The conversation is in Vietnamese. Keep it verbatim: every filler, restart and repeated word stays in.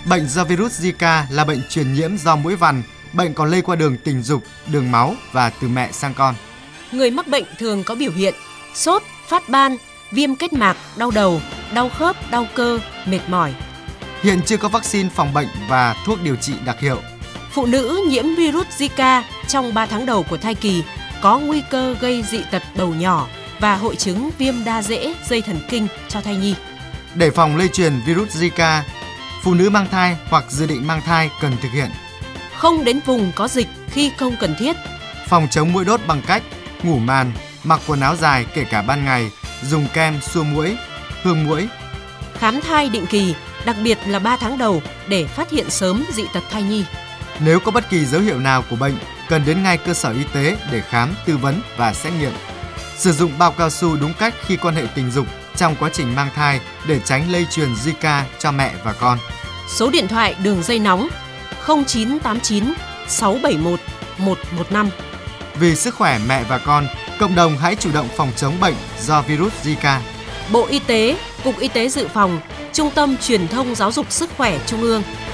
Bệnh do virus Zika là bệnh truyền nhiễm do muỗi vằn. Bệnh còn lây qua đường tình dục, đường máu và từ mẹ sang con. Người mắc bệnh thường có biểu hiện sốt, phát ban, viêm kết mạc, đau đầu, đau khớp, đau cơ, mệt mỏi. Hiện chưa có vaccine phòng bệnh và thuốc điều trị đặc hiệu. Phụ nữ nhiễm virus Zika trong ba tháng đầu của thai kỳ có nguy cơ gây dị tật đầu nhỏ và hội chứng viêm đa rễ dây thần kinh cho thai nhi. Để phòng lây truyền virus Zika, phụ nữ mang thai hoặc dự định mang thai cần thực hiện: không đến vùng có dịch khi không cần thiết, phòng chống muỗi đốt bằng cách ngủ màn, mặc quần áo dài kể cả ban ngày, dùng kem xua muỗi, hương muỗi, khám thai định kỳ, đặc biệt là ba tháng đầu để phát hiện sớm dị tật thai nhi. Nếu có bất kỳ dấu hiệu nào của bệnh, cần đến ngay cơ sở y tế để khám, tư vấn và xét nghiệm. Sử dụng bao cao su đúng cách khi quan hệ tình dục trong quá trình mang thai để tránh lây truyền Zika cho mẹ và con. Số điện thoại đường dây nóng không chín tám chín sáu bảy một một một năm. Vì sức khỏe mẹ và con, cộng đồng hãy chủ động phòng chống bệnh do virus Zika. Bộ Y tế, Cục Y tế Dự phòng, Trung tâm Truyền thông Giáo dục Sức khỏe Trung ương.